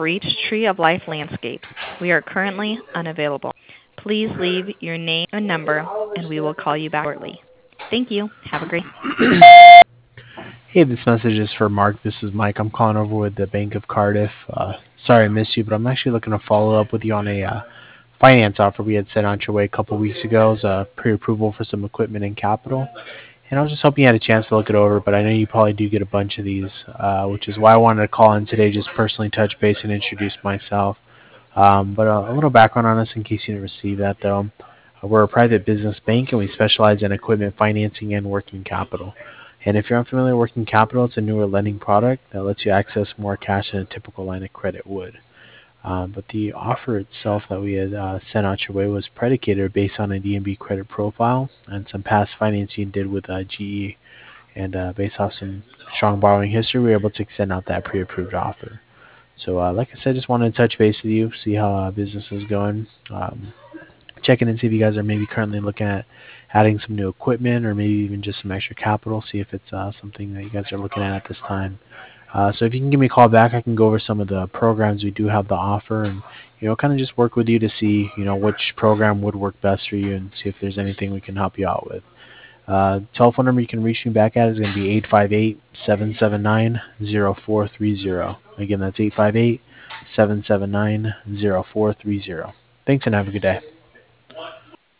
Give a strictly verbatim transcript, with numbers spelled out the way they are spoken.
reached Tree of Life Landscapes. We are currently unavailable. Please leave your name and number, and we will call you back shortly. Thank you. Have a great Hey, this message is for Mark. This is Mike. I'm calling over with the Bank of Cardiff. Uh, sorry I missed you, but I'm actually looking to follow up with you on a uh, finance offer we had sent out your way a couple weeks ago as a pre-approval for some equipment and capital. And I was just hoping you had a chance to look it over, but I know you probably do get a bunch of these, uh, which is why I wanted to call in today, just personally touch base and introduce myself. Um, but uh, a little background on us in case you didn't receive that, though. Uh, we're a private business bank, and we specialize in equipment financing and working capital. And if you're unfamiliar with working capital, it's a newer lending product that lets you access more cash than a typical line of credit would. Um, but the offer itself that we had uh, sent out your way was predicated based on a D N B credit profile and some past financing you did with uh, G E. And uh, based off some strong borrowing history, we were able to extend out that pre-approved offer. So, uh, like I said, just wanted to touch base with you, see how uh, business is going, um, check in and see if you guys are maybe currently looking at adding some new equipment or maybe even just some extra capital, see if it's uh, something that you guys are looking at at this time. Uh, so if you can give me a call back, I can go over some of the programs we do have to offer and, you know, kind of just work with you to see, you know, which program would work best for you and see if there's anything we can help you out with. Uh, telephone number you can reach me back at is going to be eight five eight, seven seven nine, zero four three zero. Again, that's eight five eight, seven seven nine, zero four three zero. Thanks and have a good day.